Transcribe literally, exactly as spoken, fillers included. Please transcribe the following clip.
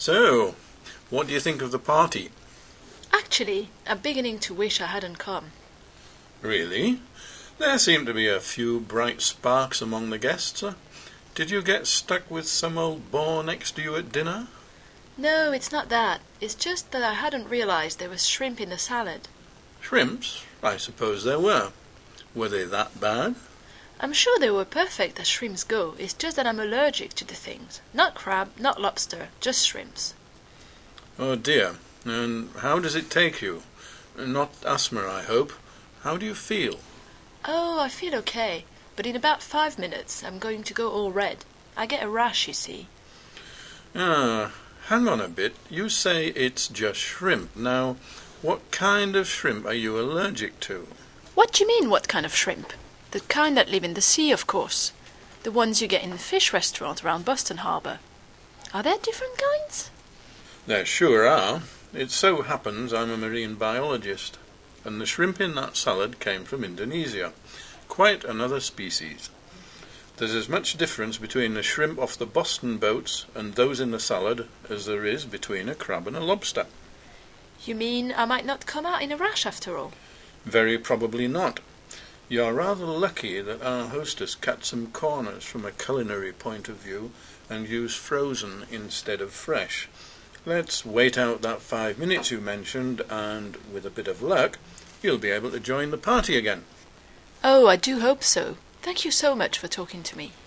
So, what do you think of the party? Actually, I'm beginning to wish I hadn't come. Really? There seem to be a few bright sparks among the guests. Did you get stuck with some old bore next to you at dinner? No, it's not that. It's just that I hadn't realized there was shrimp in the salad. Shrimps? I suppose there were. Were they that bad? I'm sure they were perfect as shrimps go. It's just that I'm allergic to the things. Not crab, not lobster, just shrimps. Oh dear. And how does it take you? Not asthma, I hope. How do you feel? Oh, I feel okay. But in about five minutes I'm going to go all red. I get a rash, you see. Ah, hang on a bit. You say it's just shrimp. Now, what kind of shrimp are you allergic to? What do you mean, what kind of shrimp? The kind that live in the sea, of course. The ones you get in the fish restaurant around Boston Harbor. Are there different kinds? There sure are. It so happens I'm a marine biologist, and the shrimp in that salad came from Indonesia. Quite another species. There's as much difference between the shrimp off the Boston boats and those in the salad as there is between a crab and a lobster. You mean I might not come out in a rash after all? Very probably not. You're rather lucky that our hostess cut some corners from a culinary point of view and used frozen instead of fresh. Let's wait out that five minutes you mentioned, and with a bit of luck, you'll be able to join the party again. Oh, I do hope so. Thank you so much for talking to me.